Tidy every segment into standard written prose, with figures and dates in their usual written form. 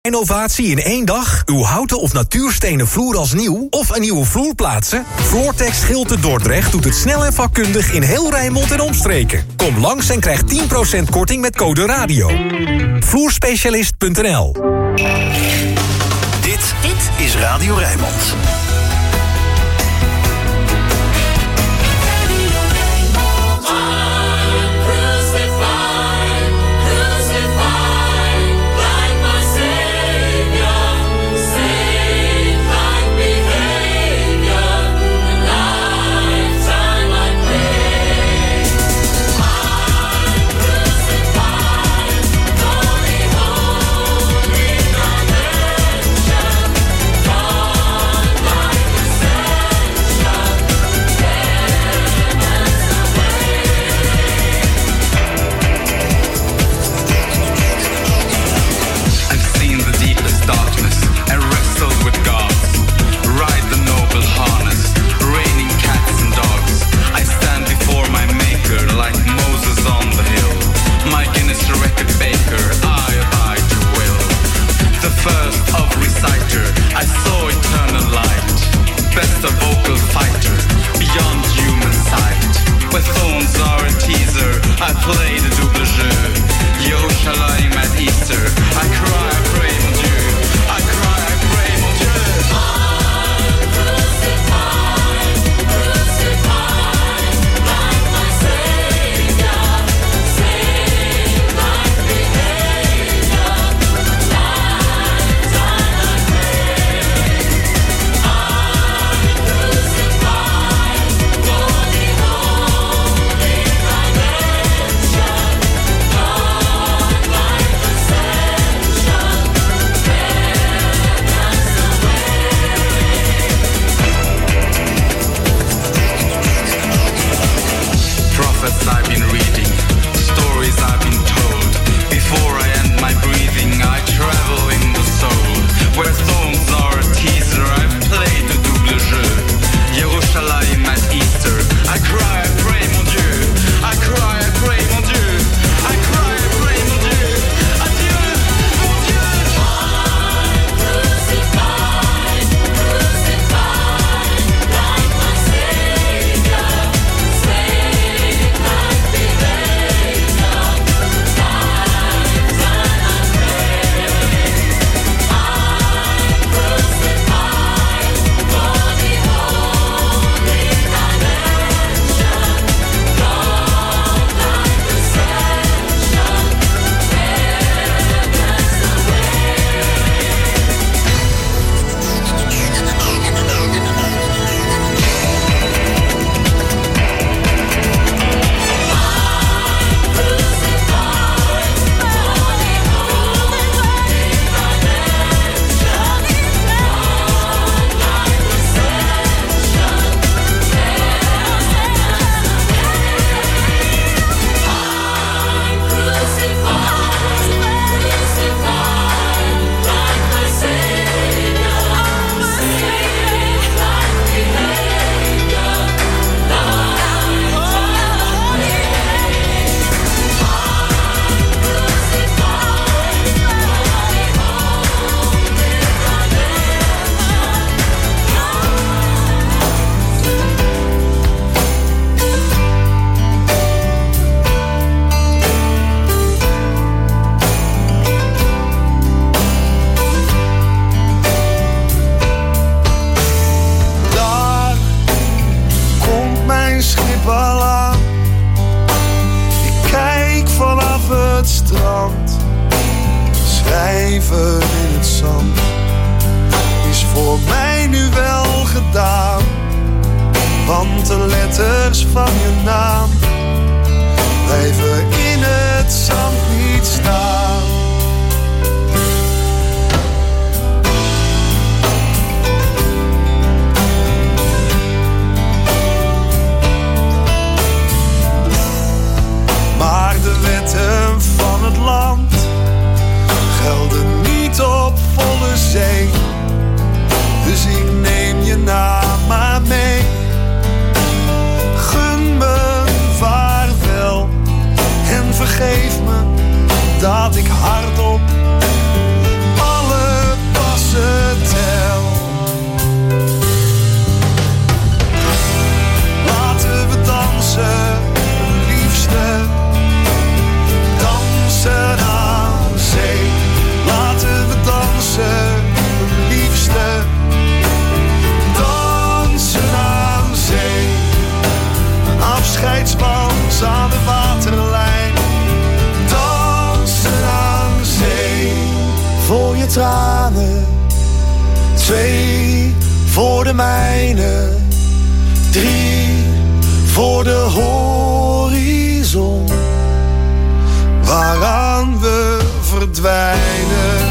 Innovatie in 1 dag? Uw houten of natuurstenen vloer als nieuw? Of een nieuwe vloer plaatsen? Floortex Schilte Dordrecht doet het snel en vakkundig in heel Rijnmond en omstreken. Kom langs en krijg 10% korting met code radio. Vloerspecialist.nl. Dit is Radio Rijnmond. I play the double jeu. Yo, Shalim at Easter. I cry, I pray, mon Dieu. I cry, I pray, mon Dieu. I'm crucified, crucified, like my Savior. Same like behavior. Lifetime I pray. I'm crucified, holy, holy, thy redemption. God like ascension. Prophets I've been reading, stories I've been told. Before I end my breathing, I travel in the soul. Where thorns are a teaser, I've played the double jeu. Yerushalayim at Easter. I cry, I pray, mon Dieu. I cry, I pray, mon Dieu. I cry, I pray, mon Dieu. Adieu, mon Dieu. I'm crucified, crucified, like my Savior. Same like behavior. Lifetime I pray. I'm crucified, holy, holy, thy redemption. God like ascension. Daar komt mijn schip al aan. Ik kijk vanaf het strand. Schrijven in het zand is voor mij nu wel gedaan. Want de letters van je naam blijven in het zand niet staan. Maar de wetten van het land gelden niet op volle zee. Dus ik neem je naam maar mee. Gun me vaarwel en vergeef me dat ik voor je tranen. 2 voor de mijne. 3 voor de horizon, waaraan we verdwijnen.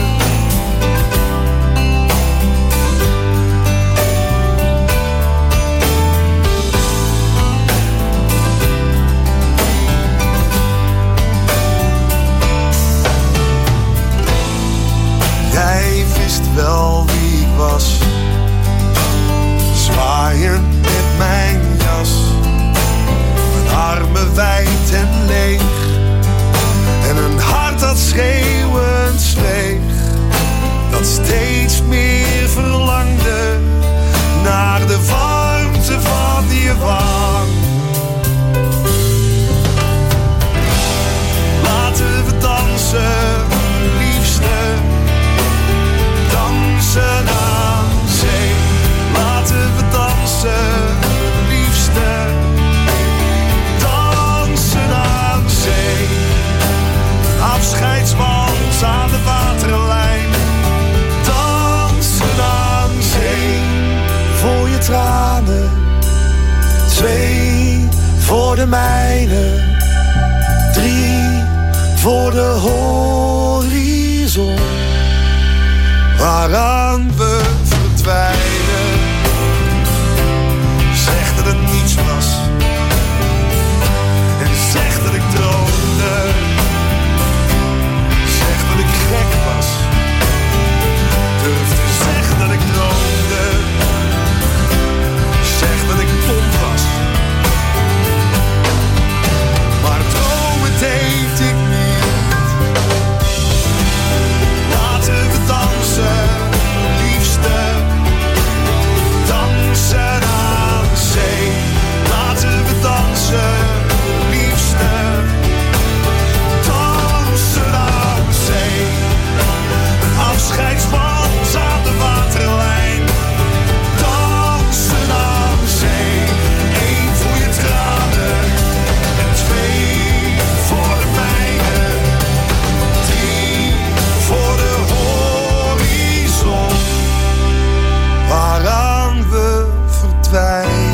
Jij wist wel wie ik was, zwaaiend met mijn jas, mijn armen wijd en leeg, en een hart dat schreeuwend zweeg, dat steeds meer verlangde naar de warmte van je wang. Laten we dansen, liefste, dansen aan zee. Laten we dansen, liefste, dansen aan zee. Afscheidswals aan de waterlijn, dansen aan zee. Voor je tranen, 2 voor de mijne, 3 voor de horizon, waaraan we verdwijnen. Zeg dat het niets was en zeg dat ik droomde. Zeg dat ik gek was, durf te zeggen dat ik droomde. Zeg dat ik dom was, maar dromen deed ik niet. Laten we dansen, liefste, dansen aan zee. Laten we dansen, liefste, dansen aan zee. Een afscheidswals aan de waterlijn, dansen aan zee. 1 voor je tranen en 2 voor de mijne, 3 voor de horizon, waaraan we verdwijnen.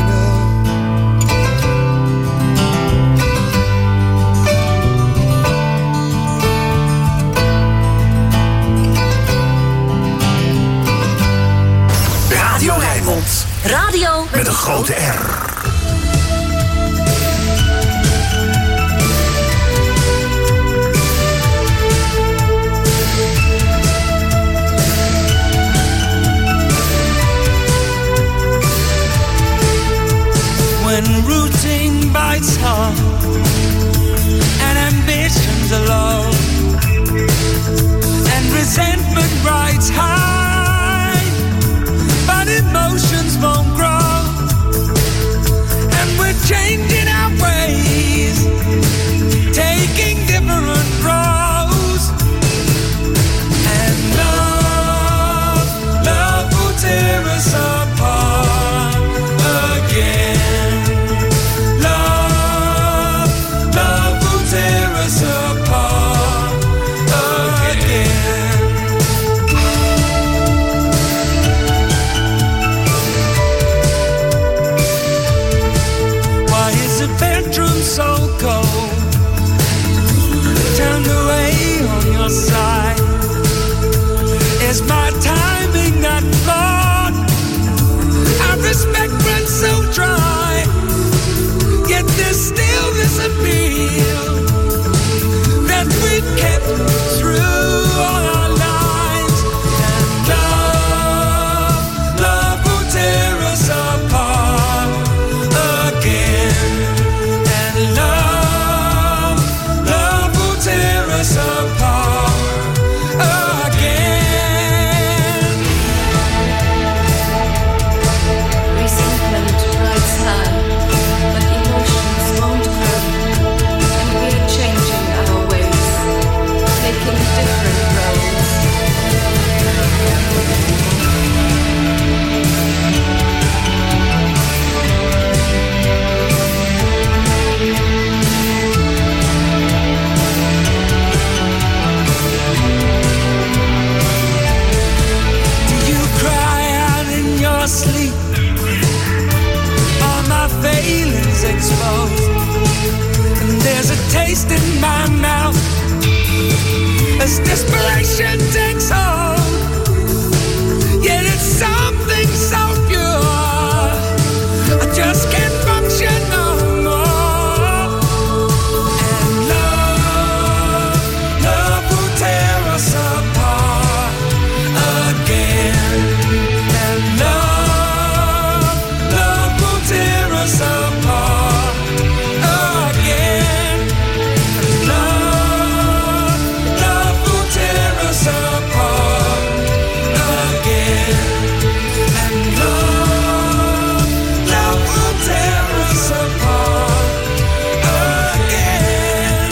Radio Rijnmond. Radio Met een grote R. When routine bites hard and ambitions are low and resentment rides high, but emotions won't grow, and we're changing our ways, taking different roads, and love will tear us apart again. Love will tear us apart again. Why is the bedroom so cold? Turned away on your side. Is my timing not flawed? Our respect runs so dry, yet there's still this appeal that we've kept through all our lives. And love will tear us apart again. And love will tear us apart again. We sing exposed. And there's a taste in my mouth as desperation takes hold. Yet it's something so pure, I just can't function no more. And love will tear us apart again. And love will tear us apart again. And love will tear us apart again. And love will tear us apart again.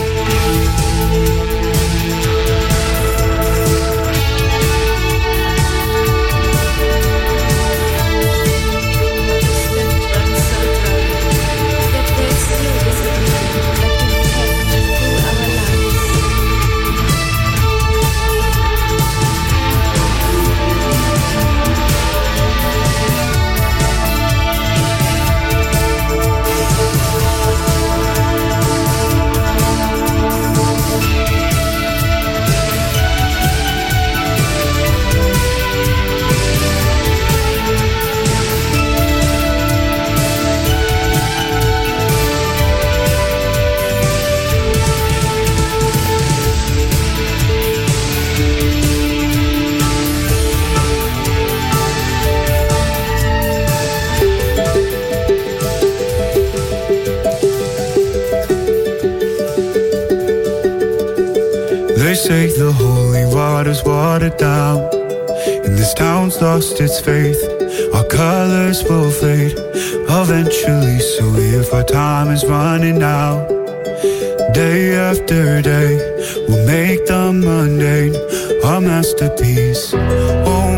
They say the holy water's watered down, and this town's lost its faith. Our colors will fade eventually, so if our time is running out, day after day, we'll make the mundane our masterpiece. Oh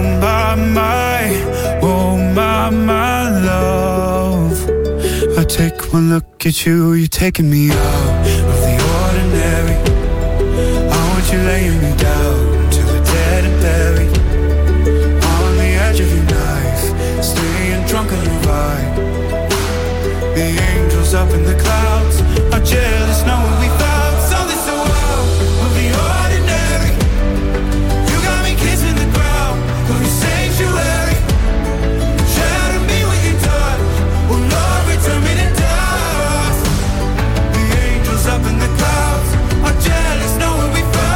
my love, I take one look at you, you're taking me out of the ordinary. You're laying me down till we're dead and buried on the edge of your knife, staying drunk on your ride. The angels up in the clouds are jealous knowing we found something so out of the ordinary. You got me kissing the ground of your sanctuary. Shadow me with your touch, oh Lord, return me to dust. The angels up in the clouds are jealous knowing we found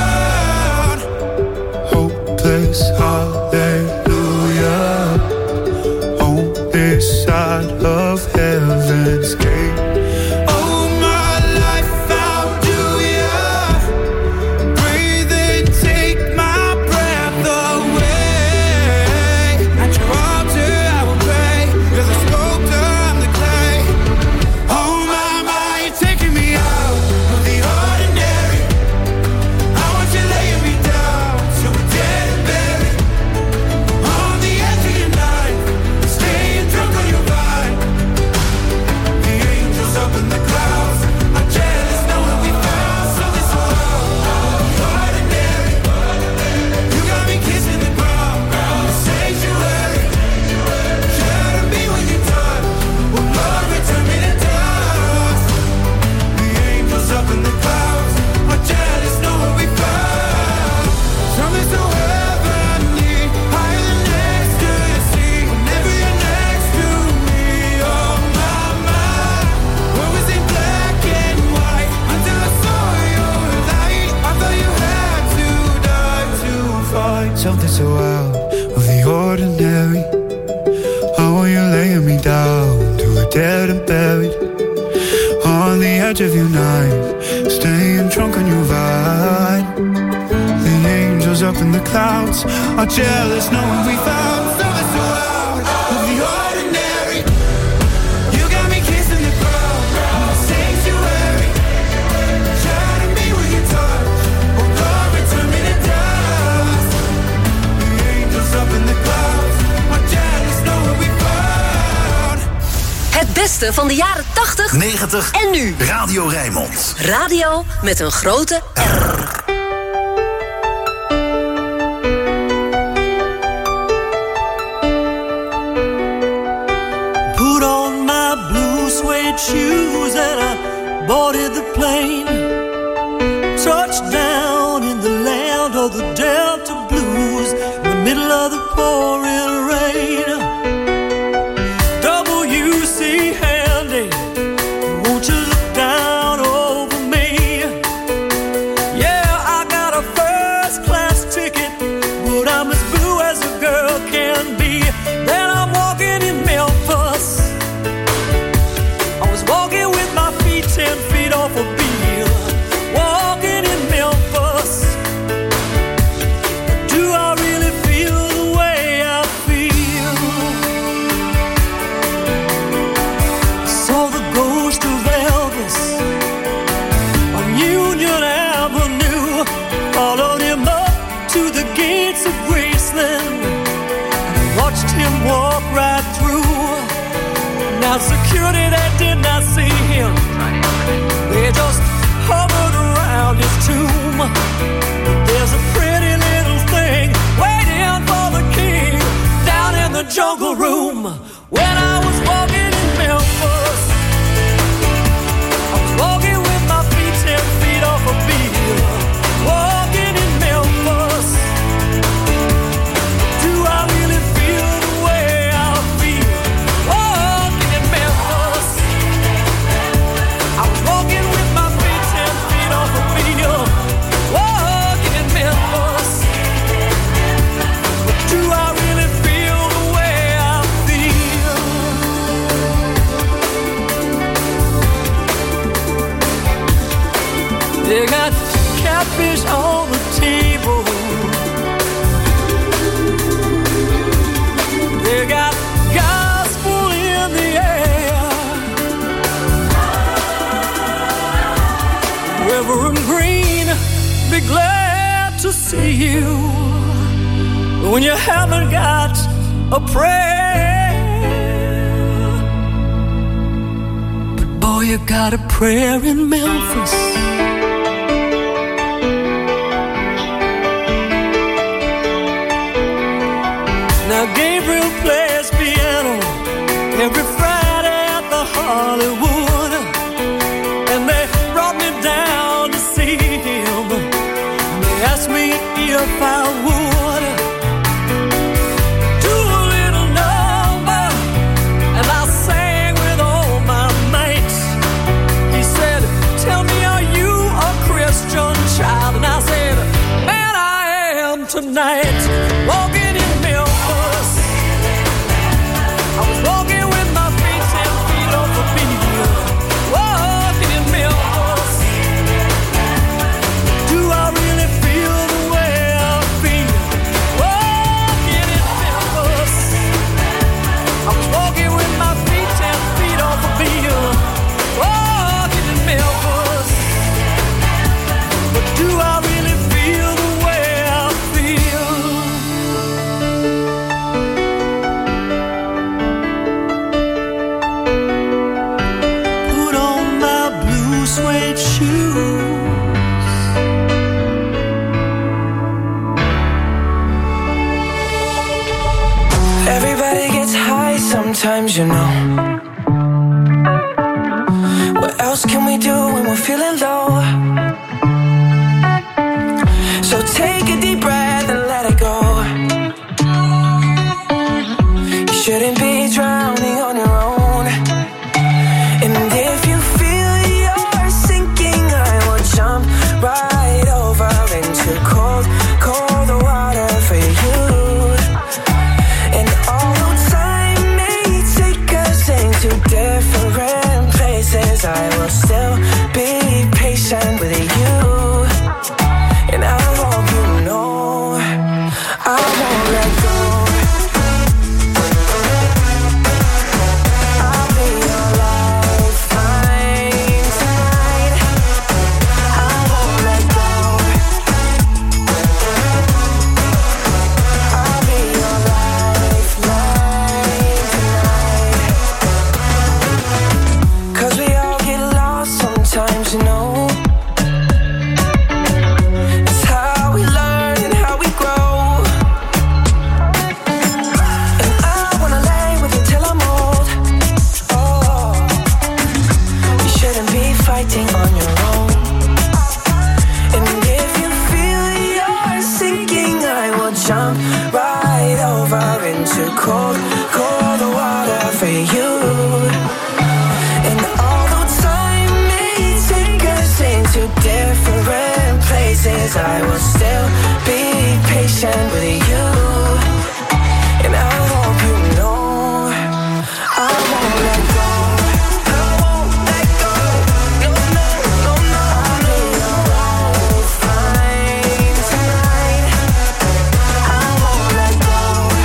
hopeless, hallelujah, on this side of heaven's gate. Oh, my life, how do ya breathe and take my breath away? At your altar I will pray, you're the sculptor, I'm the clay. Oh my, you're taking me out of the ordinary. I want you laying me down till we're dead and buried on the edge of your knife, staying drunk on your ride. The angels up in the clouds are jealous knowing we found something so ordinary. You got me kissing the ground, the sanctuary. Shadow me when you touch, oh Lord, return me to dust. The angels up in the clouds are jealous knowing we found something so heavenly, higher than ecstasy. Whenever you're next to me, oh my, what was in black and white until I saw your light. I thought you had to die to find something so out of the ordinary. How are you laying me down to a dead and buried on the edge of your knife, staying drunk on your ride. The angels up in the clouds are jealous knowing we found something so out of the ordinary. You got me kissing the ground, the sanctuary. Shadow me with your touch, oh Lord, return me to dust. The angels up in the clouds are jealous knowing we found. Het beste van de jaren 80, 90 en nu. Radio Rijnmond. Radio met een grote R. Put on my blue suede shoes. boarded the plane, touched down in the land of the Delta Blues, in the middle of the pouring rain. W.C. Handy, won't you look down over me? Yeah, I got a first-class ticket, but I'm as blue as a girl can be. Then I'm walking in Memphis. I was walking with my feet 10 feet off a beam, walking in Memphis. Do I really feel the way I feel? I saw the ghost of Elvis on Union Avenue, followed him up to the gates of Graceland, and watched him walk right through. Now security, they did not see him, they just hovered around his tomb. But there's a pretty little thing waiting for the king down in the jungle room. When I was walking in Memphis, I was walking with my feet 10 feet off a beam, walking in Memphis. Do I really feel the way I feel? Walking in Memphis, I was walking with my feet 10 feet off a beam, walking in Memphis. Do I really feel the way I feel? They got catfish on the table, they got gospel in the air. Reverend Green, be glad to see you when you haven't got a prayer. But boy, you got a prayer in Memphis. Now Gabriel plays piano every Friday at the Hollywood, and they brought me down to see him. They asked me if I would do a little number, and I sang with all my might. He said, "Tell me, are you a Christian child?" And I said, "Man, I am tonight." Walking in Memphis, I was walking with my feet 10 feet off a beam, walking in Memphis. Do I really feel the way I feel? Walking in Memphis, I was walking with my feet 10 feet off a beam, walking in Memphis. But do I really feel the way I feel? Put on my blue suede shoes, Everybody gets high sometimes, you know. What else can we do when we're feeling low? So take a deep breath and let it go. You shouldn't be drowning on your own. And if you feel you're sinking, I will jump right over into cold, cold water for you. And although time may take us into different places, I will still be patient with right over into cold, cold water for you. And although time may take us into different places, I will still be patient with you. And I hope you know I won't let go. I won't let go. No, no, no, no. I'll be alright, fine tonight. I won't let go.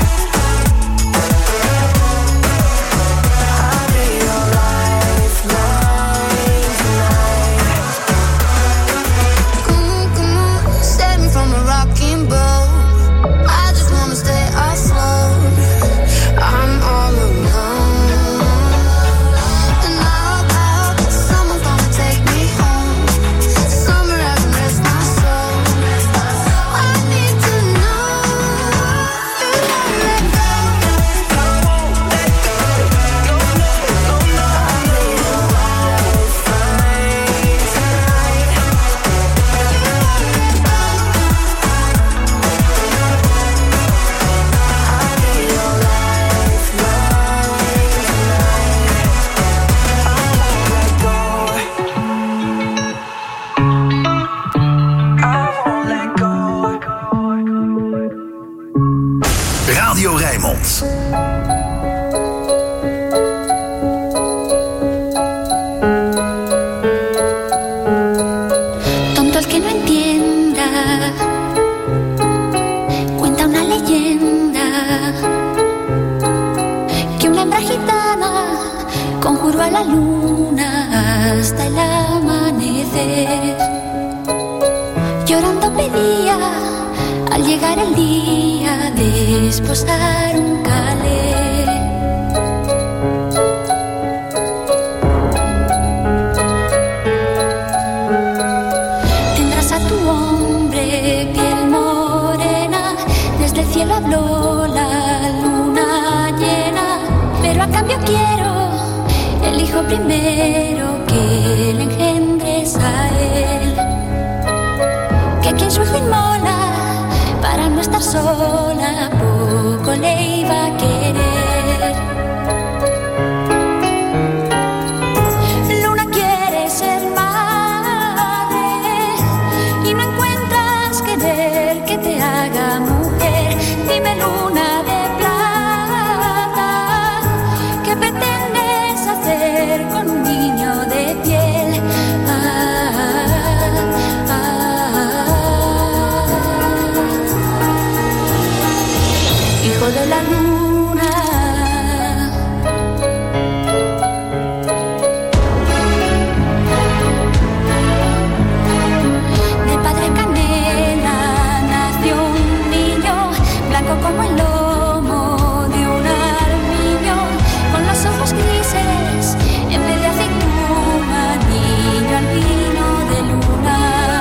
I'll be your lifeline tonight. Come on, save me from a rocking boat. I just wanna stay afloat. I'm all alone, and I hope someone's gonna take me home. Somewhere I can rest my soul. I need to know you won't let go. I won't let go. No, no, no, no. I'll be your lifeline tonight. I'll be your lifeline tonight. I won't let go. I won't let go. Radio Rijnmond. Tonto el que no entienda, cuenta una leyenda que una hembra gitana conjuró a la luna hasta el amanecer. Llorando pedía al llegar el día de esposar un calé. Tendrás a tu hombre piel morena, desde el cielo habló la luna llena, pero a cambio quiero el hijo primero que le engendres a él, que quien su hijo inmola para no estar sola poco le iba a querer. Luna quiere ser madre y no encuentras querer que te haga mujer. Dime, luna de plata, ¿qué pretendes hacer con un niño de piel? Hijo de la luna, de padre canela nació un niño, blanco como el lomo de un armiño, con los ojos grises en vez de aceituna, niño albino de luna.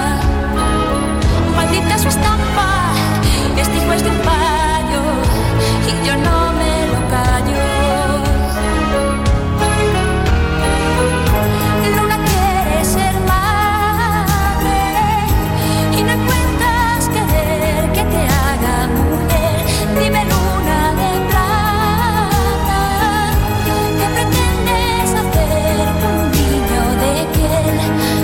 Maldita su estampa, este hijo es de un payo y yo no me lo callo. Luna quiere ser madre y no encuentras querer que te haga mujer. Dime, luna de plata, ¿qué pretendes hacer con un niño de piel?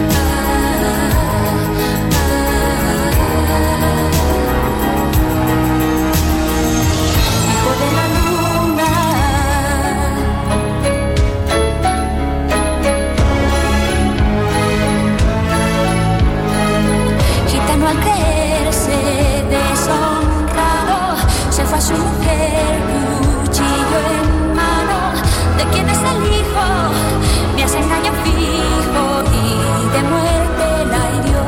Hijo de la luna, gitano al creerse deshonrado, se fue a su mujer cuchillo en mano. ¿De quién es el hijo? Me hace engaño fijo y de muerte la hirió.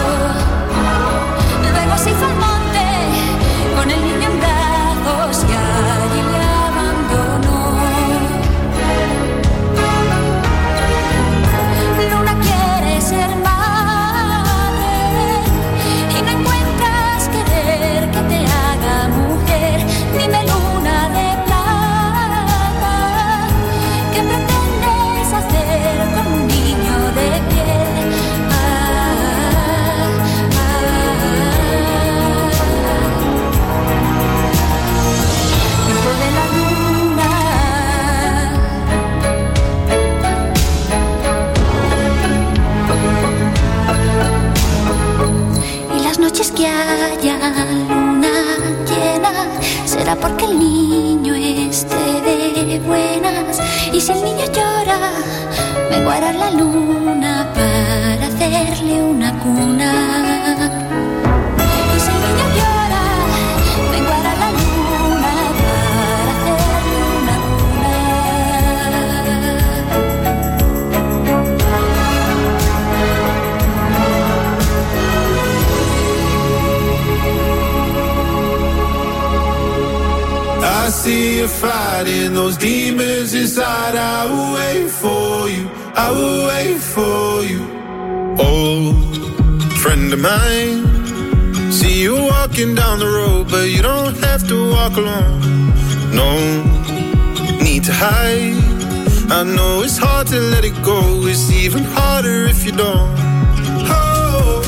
Luego se fue al monte con el niño en brazos y allí le abandonó. Luna quiere ser madre y no encuentras querer que te haga mujer. Dime, luna será porque el niño esté de buenas. Y si el niño llora, vengo a arar la luna para hacerle una cuna. Y si el niño llora, vengo a arar la luna para hacerle una cuna. I see you fighting those demons inside. I will wait for you, I will wait for you. Old friend of mine, see you walking down the road, but you don't have to walk alone. No need to hide. I know it's hard to let it go. It's even harder if you don't. Oh,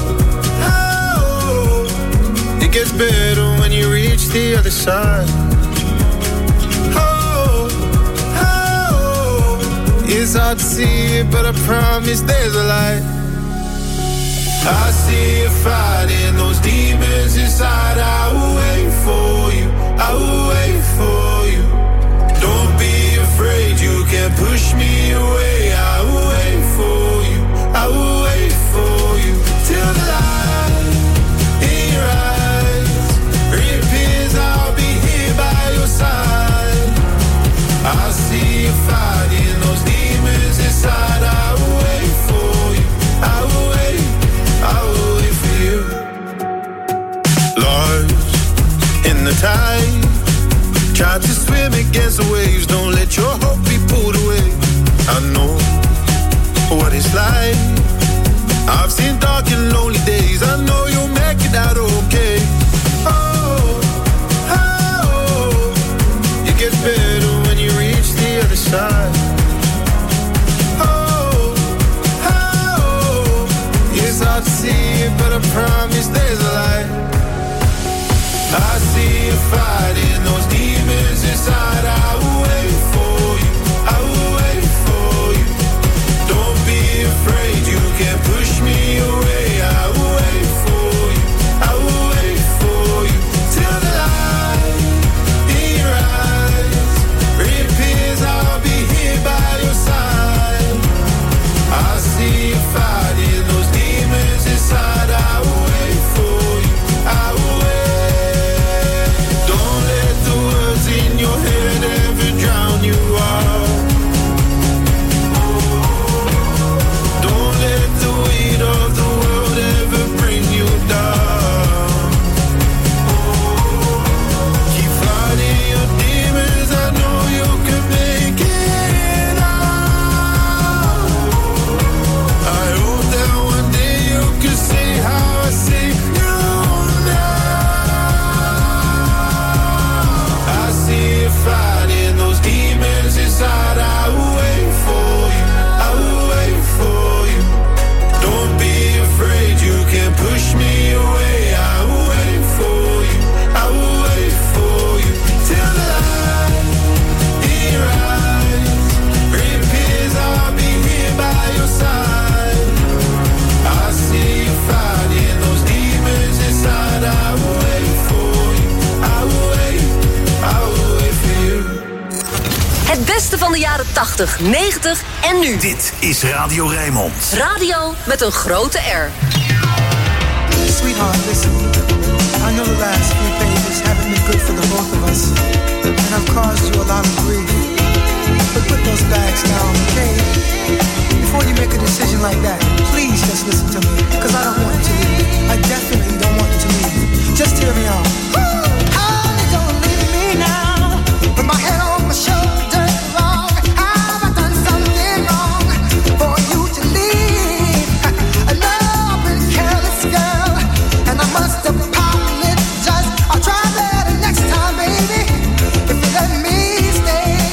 oh, it gets better when you reach the other side. It's hard to see it, but I promise there's a light. I see you fighting those demons inside. I will wait for you, I will wait for you. Don't be afraid, you can't push me away. I will wait for you, I will wait for you. Till the light in your eyes reappears, I'll be here by your side. I see you fighting those demons inside. I will wait for you, I will wait, I will wait for you. Lost in the tide, try to swim against the waves. Don't let your hope be pulled away. I know what it's like. I've seen dark and lonely days. I know you'll make it out okay. Oh, oh, it gets better when you reach the other side. Oh, oh, it's hard to see it, but I promise there's a light. I see you fighting those demons inside. I will wait for you, I will wait for you. Don't be afraid, you can't push me away. I will wait for you, I will wait for you. Till the light in your eyes reappears, I'll be here by your side. I see you fighting those demons inside. I will wait for you, I will wait. Don't let the words in your head ever drown you out. Don't let the weight of the world ever bring you down. Keep fighting your demons, I know you can make it out. I hope that one day you can see how I see you now. I see you fighting those demons inside. I will wait for you, I will wait for you. Don't be afraid, you can't push me away. I will wait for you, I will wait for you. Till the light in your eyes reappears, I'll be here by your side. I see you fighting those demons inside. I will wait for you, I will wait, I will wait for you. Het beste van de jaren 80, 90 en nu. Dit is Radio Rijnmond. Radio met een grote R. Sweetheart, listen. I know the last few pages haven't been good for the both of us, and I've caused you a lot of grief. But put those bags down, okay? Before you make a decision like that, please just listen to me, because I don't want you to leave. I definitely don't want you to leave. Just hear me out. Honey, don't leave me now. Put my head on my shoulder, wrong. Have I done something wrong for you to leave? I know I've been careless, girl, and I must apologize. I'll try better next time, baby. If you let me stay.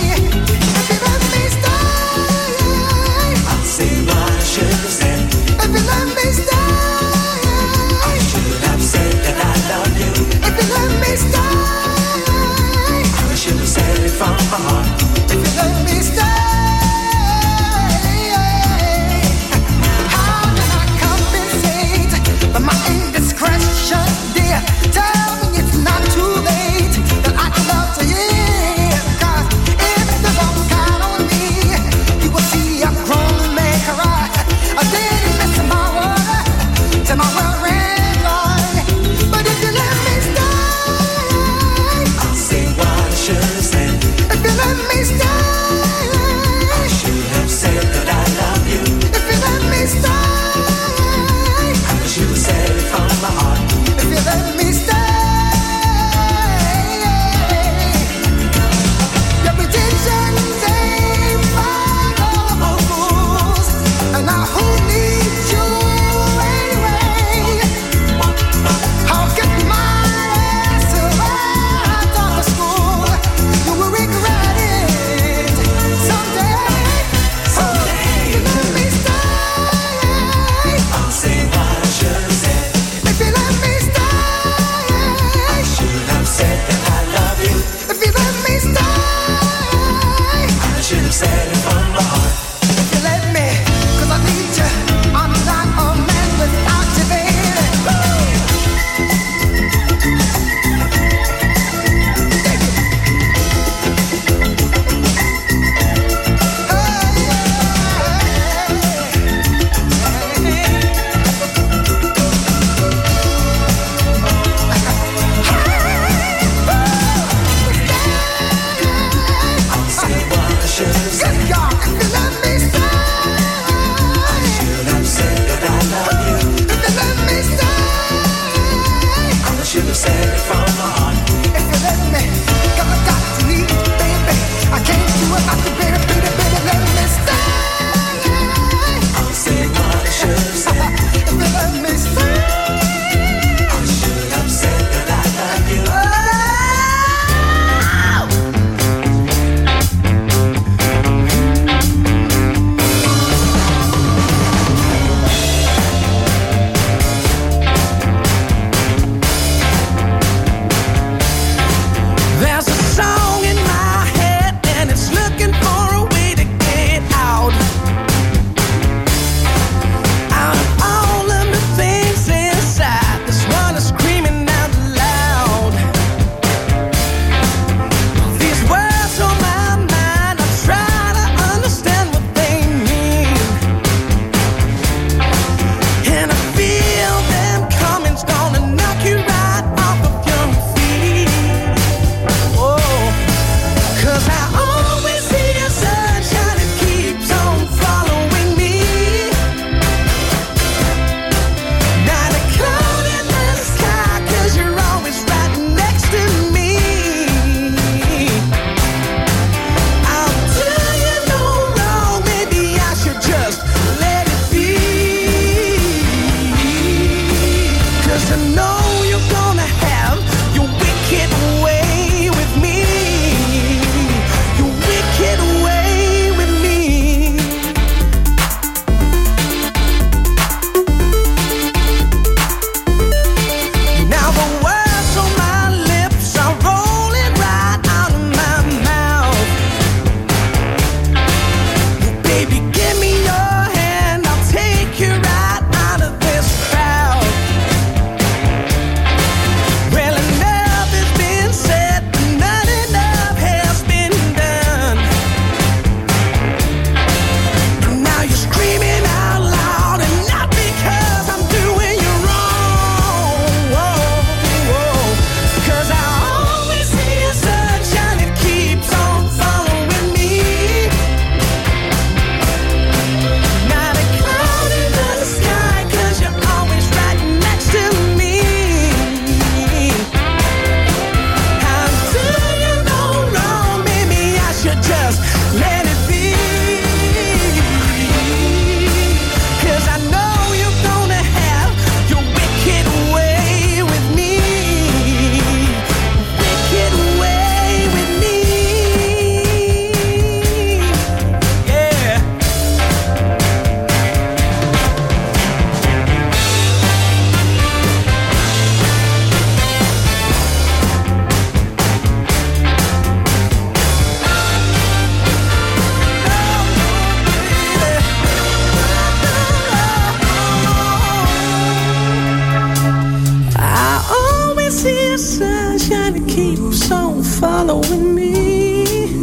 following me.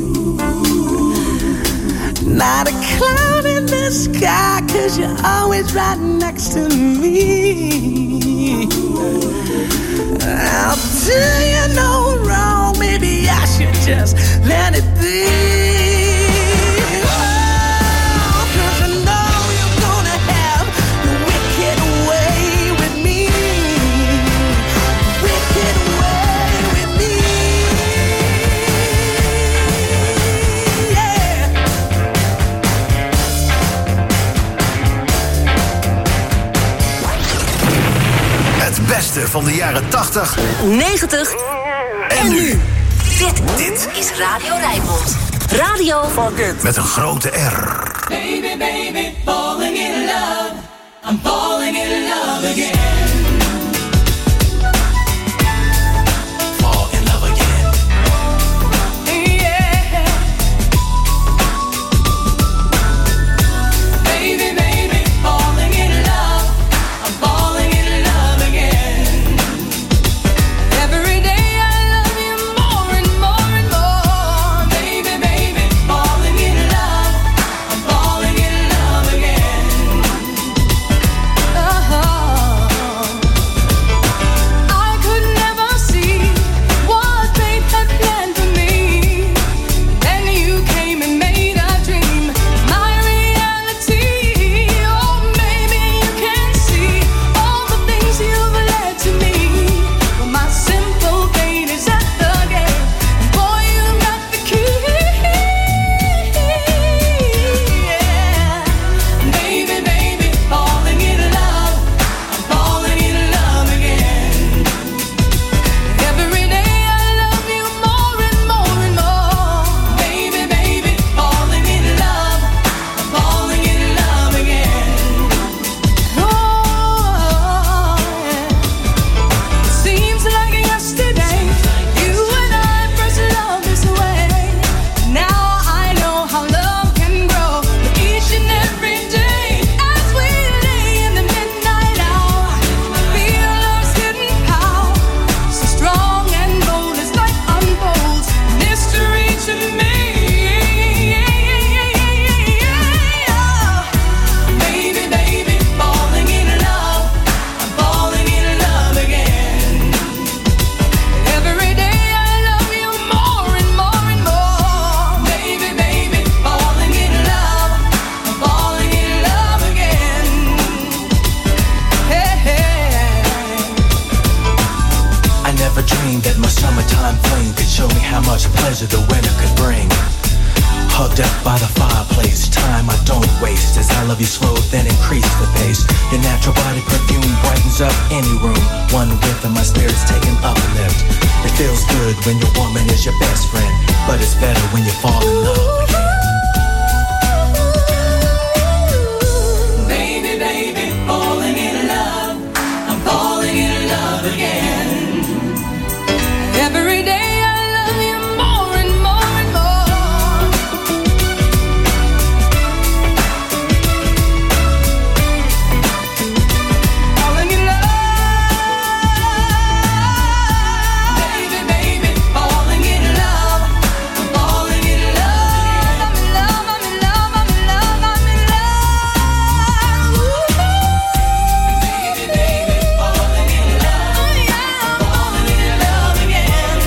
Not a cloud in the sky, 'cause you're always right next to me. I'll do you no wrong, maybe I should just let it be. Het beste van de jaren 80, 90 en nu. Dit is Radio Rijnmond. Radio met een grote R. Baby, baby, falling in love. I'm falling in love again. Fall in love again. Yeah. Baby, baby, falling in love. I'm falling in love again. Every day I love you more and more and more. Baby, baby, falling in love. I'm falling in love again. I could never see what fate had planned for me. Then you came and made a dream my reality. Oh, maybe you can see all the things you've led to me. But my simple fate is at the gate. Boy, you got the key. Yeah. Baby, baby, falling in love. I'm falling in love again. Every day I love you more and more and more. Baby, baby, falling in love. I'm falling in love again. Oh, yeah. It seems like yesterday you and I first loved this way. Now I know how love can grow each and every day. As we lay in the midnight hour, feel love's hidden power. So strong and bold as light unfolds, mystery to me. Baby, baby, falling in love. I'm falling in love again. Every day I love you more and more and more. Baby, baby, falling in love. I'm falling in love again. Hey, hey. I never dreamed that my summertime flame could show me how much pleasure the winter could bring. Hugged up by the fireplace, time I don't waste. As I love you slow, then increase the pace. Your natural body perfume brightens up any room. One whiff and my spirit's taking uplift. It feels good when your woman is your best friend, but it's better when you fall in love again. Baby, baby, falling in love. I'm falling in love again. Every day I love you more and more and more. Falling in love. Baby, baby, falling in love. I'm falling in love. I'm in love, I'm in love, I'm in love, I'm in love. Baby, baby, falling in love. I'm falling in love again.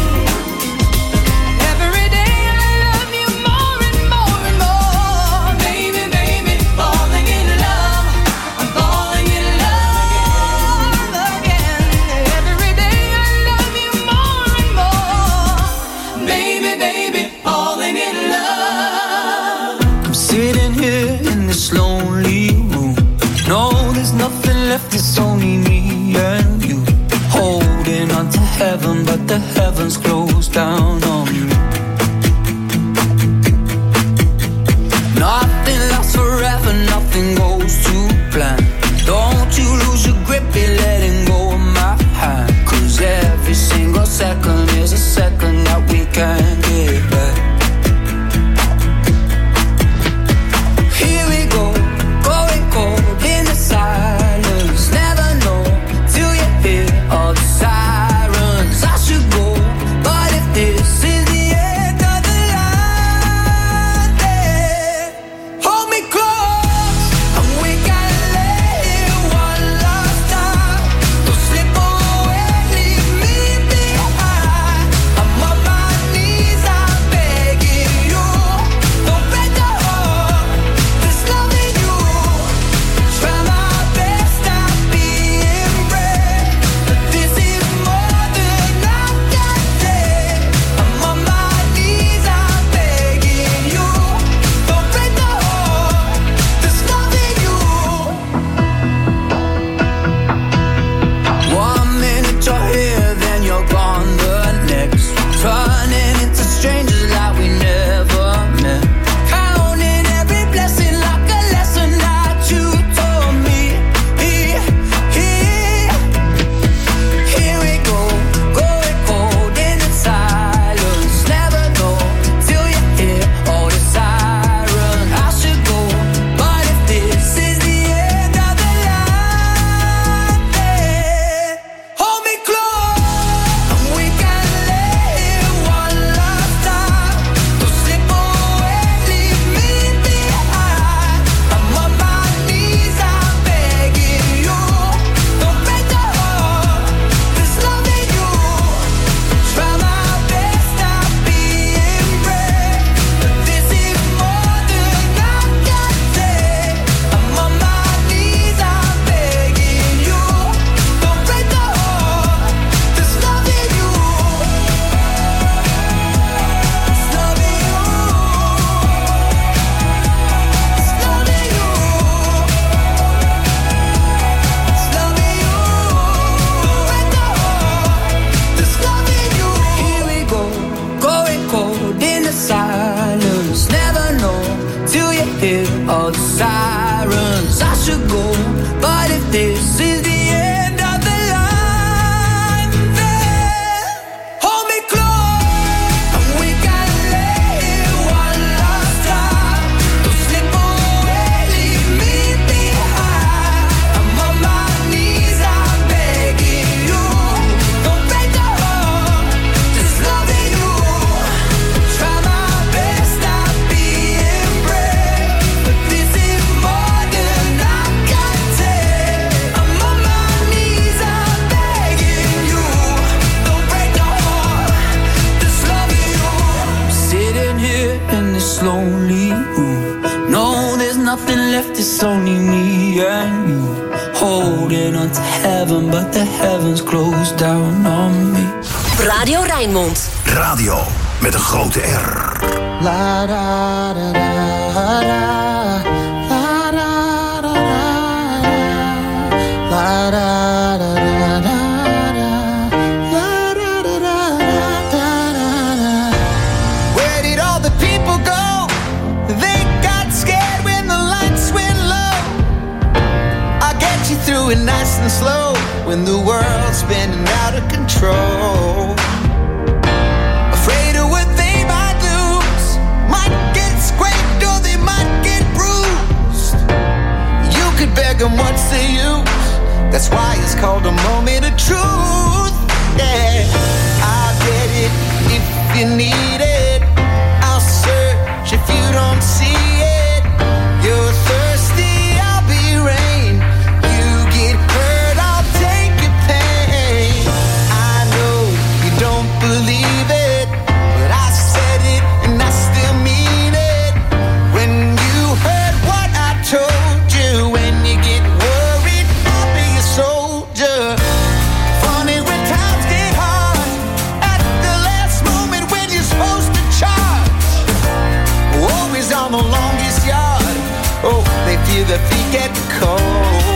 Every day I love you more and more and more. Baby, baby, falling in love. I'm falling in love again. Every day I love you more and more. Baby, baby, falling in love. I'm sitting here in this lonely room. No, there's nothing left, it's only me and you. Holding on to heaven, but the heavens closed down on me. Nothing lasts forever, nothing goes to plan. Don't you lose your grip, be letting go of my hand. 'Cause every single second is a second that we can't get back. Here we go, going cold in the silence. Never know till you hear all the sirens. I should go, but if this of the sirens. I should go, but if this is the end of the line, then hold me close, and we can live one last time. Don't slip away, leave me behind. I'm on my knees, I'm begging you. Don't break the heart, just loving you. Try my best, not being brave, but this is more than I can take. I'm on my knees, I'm begging you. Don't break the heart, just loving you. Sitting here in this lonely room, no, there's nothing left, it's only me and you. Holding on to heaven, but the heavens closed down on me. Radio Rijnmond. Radio met een grote R. La da da da da, la da da da da, la da da da da, la da da da da. Where did all the people go? They got scared when the lights went low. I'll get you through it nice and slow when the world's spinning out of control. Afraid of what they might lose, might get scraped or they might get bruised. You could beg them, what's the use? That's why it's called a moment of truth. Yeah, I'll get it if you need it. I'll search if you don't see it. You're thirsty, I'll be rain. You get hurt, I'll take your pain. I know you don't believe it, but I said it and I still mean it. When you heard what I told you, when you get worried, I'll be a soldier. Funny when times get hard, at the last moment when you're supposed to charge. Always on the longest yard. Oh, they feel their feet get cold.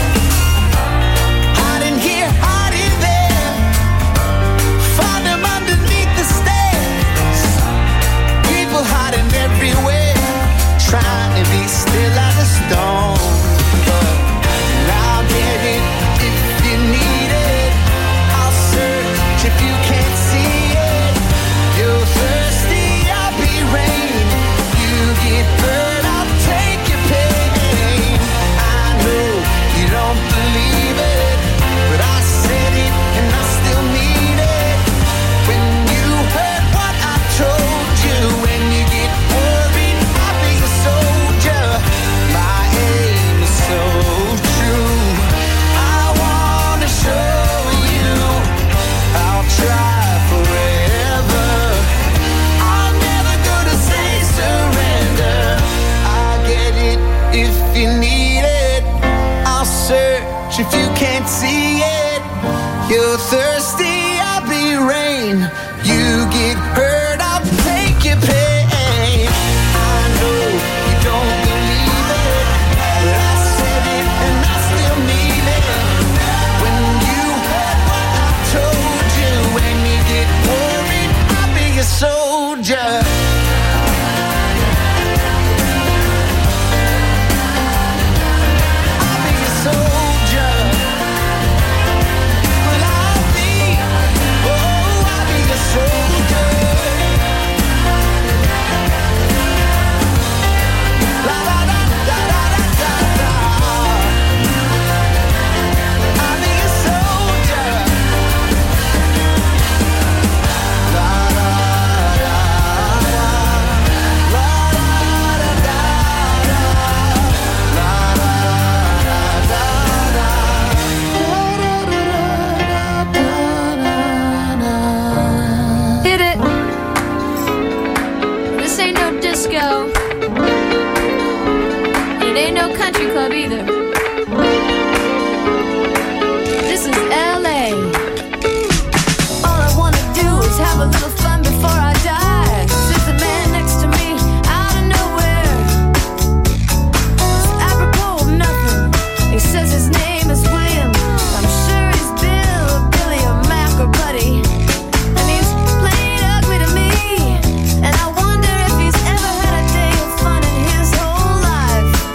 Hiding here, hiding there. Find them underneath the stairs. People hiding everywhere, trying to be still as a stone. And I'll get it if you need it. I'll search if you can't see it. You're thirsty, I'll be rain. You get hurt, I'll take your pain. I know you don't believe it, but I said it and I still mean it. When you heard what I told you, when you get worried, I'll be a soldier. My aim is so true. I wanna show you I'll try forever. I'm never gonna say surrender. I'll get it if you need it. I'll search if you can't see it. You're thirsty, I'll be rain. You get hurt, I'll take your pain. I know you don't believe it, but I said it and I still mean it. When you heard what I told you, when you get worried, I'll be a soldier. I'll be a soldier. Well, I'll be a soldier. La la la la la la la. I'll be a soldier. La la la la. La la la Hit it. This ain't no disco. It ain't no country club either. This is LA. All I wanna do is have a little fun before I die. Sits a man next to me out of nowhere. It's apropos of nothing. He says his name is William. I'm sure he's Bill or Billy or Mac or Buddy. And he's plain ugly to me. And I wonder if he's ever had a day of fun in his whole life.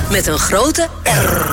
met een grote R.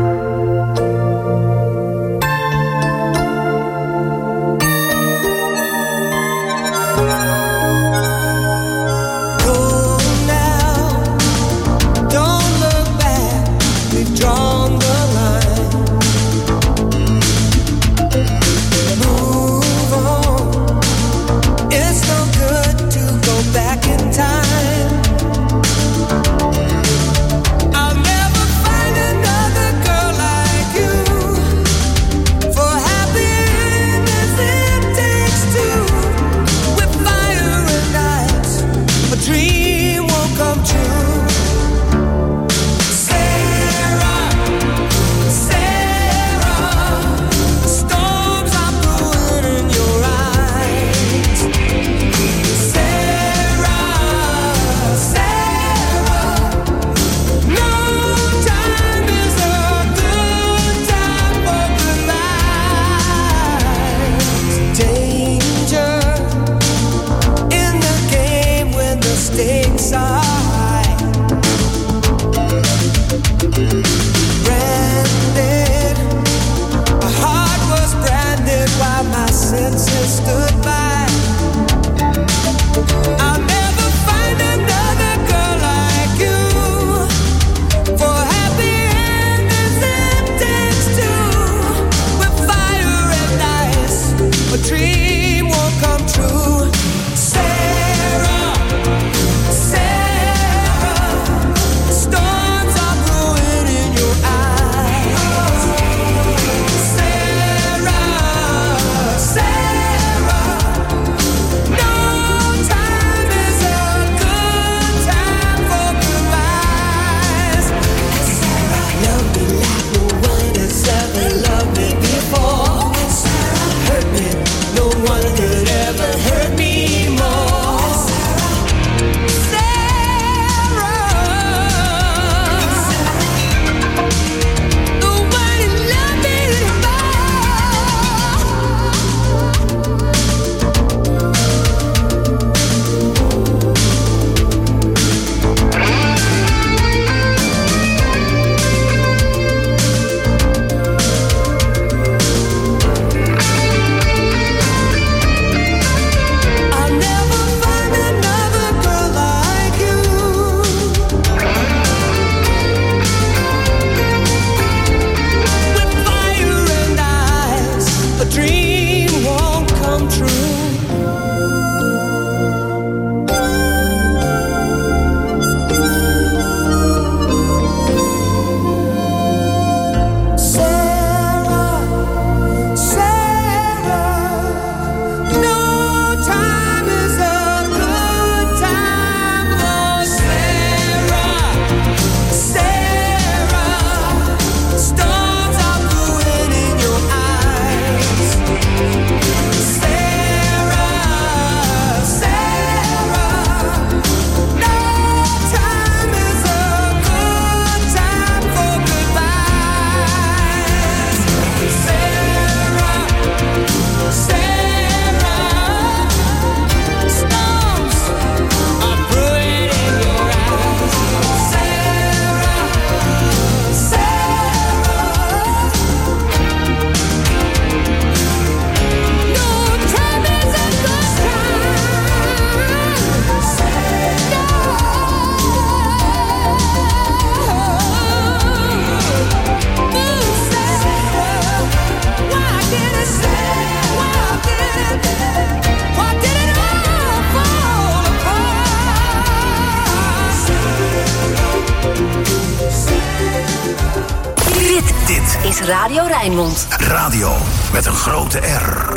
is Radio Rijnmond. Radio met een grote R.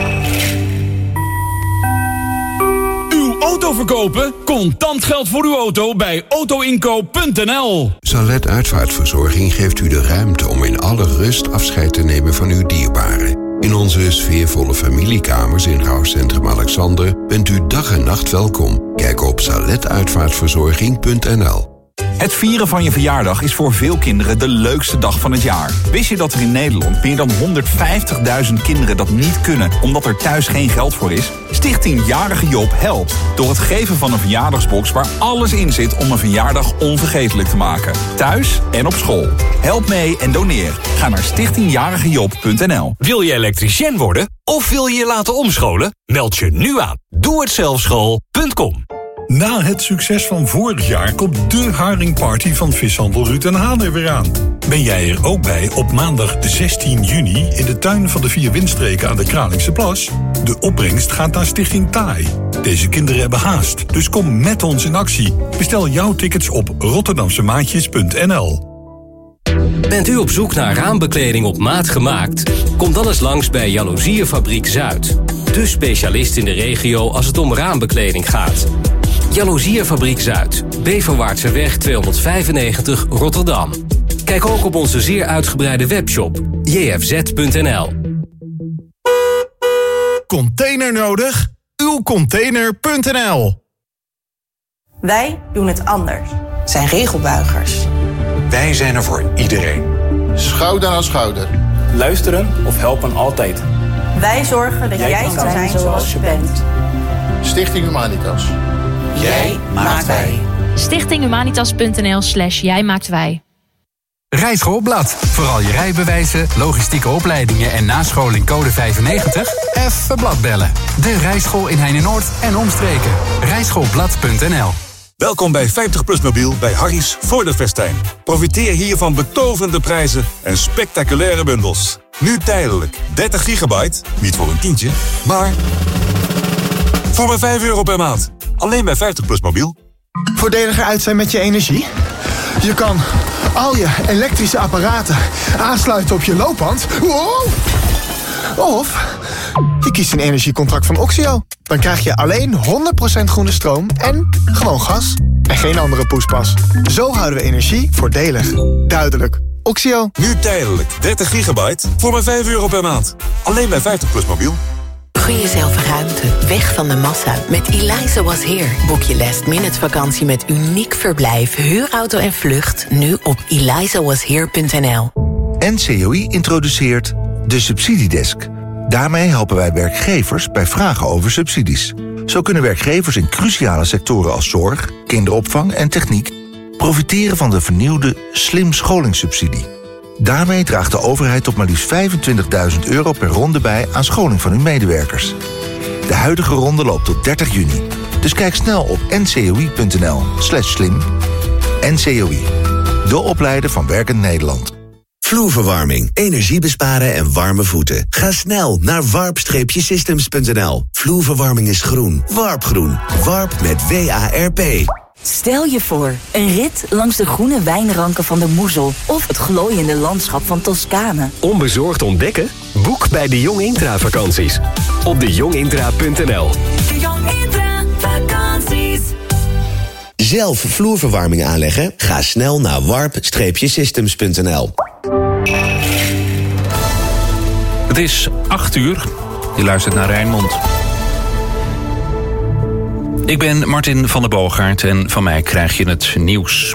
Uw auto verkopen? Contant geld voor uw auto bij autoinkoop.nl. Salet Uitvaartverzorging geeft u de ruimte om in alle rust afscheid te nemen van uw dierbaren. In onze sfeervolle familiekamers in rouwcentrum Alexander bent u dag en nacht welkom. Kijk op saletuitvaartverzorging.nl. Het vieren van je verjaardag is voor veel kinderen de leukste dag van het jaar. Wist je dat er in Nederland meer dan 150.000 kinderen dat niet kunnen omdat er thuis geen geld voor is? Stichting Jarige Job helpt door het geven van een verjaardagsbox waar alles in zit om een verjaardag onvergetelijk te maken. Thuis en op school. Help mee en doneer. Ga naar stichtingjarigejob.nl. Wil je elektricien worden of wil je je laten omscholen? Meld je nu aan. Doe-het-zelf-school.com. Na het succes van vorig jaar komt de haringparty van vishandel Ruud en Haan er weer aan. Ben jij er ook bij op maandag 16 juni in de tuin van de 4 windstreken aan de Kralingse Plas? De opbrengst gaat naar Stichting TAI. Deze kinderen hebben haast, dus kom met ons in actie. Bestel jouw tickets op rotterdamsemaatjes.nl. Bent u op zoek naar raambekleding op maat gemaakt? Kom dan eens langs bij Jaloezierfabriek Zuid. De specialist in de regio als het om raambekleding gaat. Jaloezierfabriek Zuid, Beverwaartseweg 295 Rotterdam. Kijk ook op onze zeer uitgebreide webshop jfz.nl. Container nodig? Uwcontainer.nl. Wij doen het anders. Zijn regelbuigers. Wij zijn er voor iedereen. Schouder aan schouder. Luisteren of helpen altijd. Wij zorgen dat jij kan zijn zoals je bent. Stichting Humanitas. Jij maakt wij. Stichtinghumanitas.nl/jij maakt wij. Rijschoolblad. Vooral je rijbewijzen, logistieke opleidingen en nascholing code 95? Even blad bellen. De rijschool in Heine-Noord en omstreken. Rijschoolblad.nl. Welkom bij 50PLUS Mobiel bij Harry's voor de festijn. Profiteer hier van betoverende prijzen en spectaculaire bundels. Nu tijdelijk 30 gigabyte, niet voor een tientje, maar voor maar €5 per maand. Alleen bij 50PLUS Mobiel. Voordeliger uit zijn met je energie? Je kan al je elektrische apparaten aansluiten op je loopband. Wow! Of je kiest een energiecontract van Oxio. Dan krijg je alleen 100% groene stroom en gewoon gas. En geen andere poespas. Zo houden we energie voordelig. Duidelijk. Oxio. Nu tijdelijk 30 gigabyte voor maar €5 per maand. Alleen bij 50PLUS Mobiel. Gun jezelf ruimte, weg van de massa. Met Eliza Was Here boek je last-minute vakantie met uniek verblijf, huurauto en vlucht. Nu op elizawashere.nl. NCOI introduceert de Subsidiedesk. Daarmee helpen wij werkgevers bij vragen over subsidies. Zo kunnen werkgevers in cruciale sectoren als zorg, kinderopvang en techniek profiteren van de vernieuwde Slim Scholingssubsidie. Daarmee draagt de overheid tot maar liefst €25.000 per ronde bij aan scholing van uw medewerkers. De huidige ronde loopt tot 30 juni. Dus kijk snel op ncoi.nl/slim. NCOI, de opleider van Werkend Nederland. Vloerverwarming, energie besparen en warme voeten. Ga snel naar warp-systems.nl. Vloerverwarming is groen. Warpgroen. Warp met WARP. Stel je voor, een rit langs de groene wijnranken van de Moezel of het glooiende landschap van Toscane. Onbezorgd ontdekken? Boek bij de Jong Intra vakanties. Op dejongintra.nl. De Jong Intra vakanties. Zelf vloerverwarming aanleggen? Ga snel naar warp-systems.nl. Het is 8:00. Je luistert naar Rijnmond. Ik ben Martin van der Boogaard en van mij krijg je het nieuws.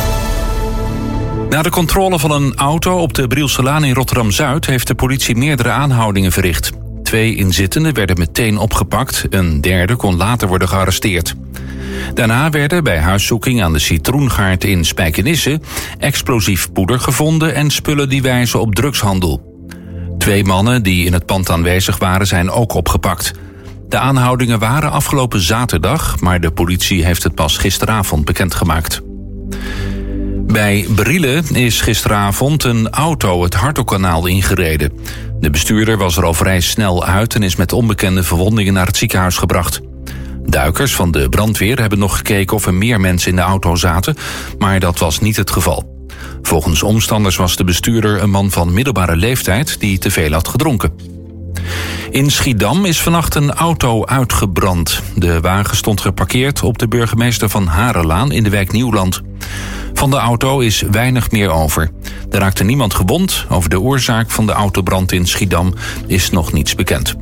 Na de controle van een auto op de Brielselaan in Rotterdam-Zuid heeft de politie meerdere aanhoudingen verricht. 2 inzittenden werden meteen opgepakt, een derde kon later worden gearresteerd. Daarna werden bij huiszoeking aan de Citroengaard in Spijkenisse explosief poeder gevonden en spullen die wijzen op drugshandel. 2 mannen die in het pand aanwezig waren zijn ook opgepakt. De aanhoudingen waren afgelopen zaterdag, maar de politie heeft het pas gisteravond bekendgemaakt. Bij Brielen is gisteravond een auto het Hartelkanaal ingereden. De bestuurder was er al vrij snel uit en is met onbekende verwondingen naar het ziekenhuis gebracht. Duikers van de brandweer hebben nog gekeken of er meer mensen in de auto zaten, maar dat was niet het geval. Volgens omstanders was de bestuurder een man van middelbare leeftijd die te veel had gedronken. In Schiedam is vannacht een auto uitgebrand. De wagen stond geparkeerd op de burgemeester van Harelaan in de wijk Nieuwland. Van de auto is weinig meer over. Er raakte niemand gewond. Over de oorzaak van de autobrand in Schiedam is nog niets bekend.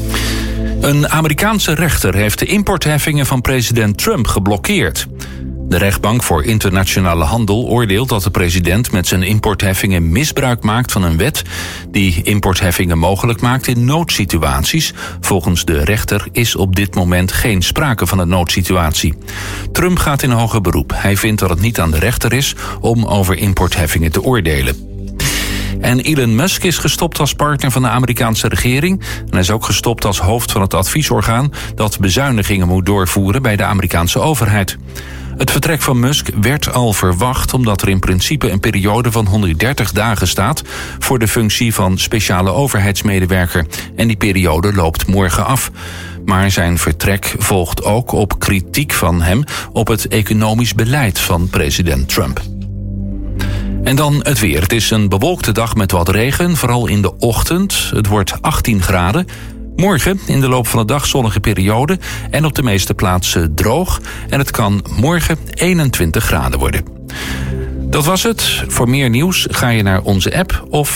Een Amerikaanse rechter heeft de importheffingen van president Trump geblokkeerd. De rechtbank voor internationale handel oordeelt dat de president met zijn importheffingen misbruik maakt van een wet die importheffingen mogelijk maakt in noodsituaties. Volgens de rechter is op dit moment geen sprake van een noodsituatie. Trump gaat in hoger beroep. Hij vindt dat het niet aan de rechter is om over importheffingen te oordelen. En Elon Musk is gestopt als partner van de Amerikaanse regering. En hij is ook gestopt als hoofd van het adviesorgaan dat bezuinigingen moet doorvoeren bij de Amerikaanse overheid. Het vertrek van Musk werd al verwacht omdat er in principe een periode van 130 dagen staat voor de functie van speciale overheidsmedewerker. En die periode loopt morgen af. Maar zijn vertrek volgt ook op kritiek van hem op het economisch beleid van president Trump. En dan het weer. Het is een bewolkte dag met wat regen, vooral in de ochtend. Het wordt 18 graden. Morgen in de loop van de dag zonnige periode en op de meeste plaatsen droog. En het kan morgen 21 graden worden. Dat was het. Voor meer nieuws ga je naar onze app of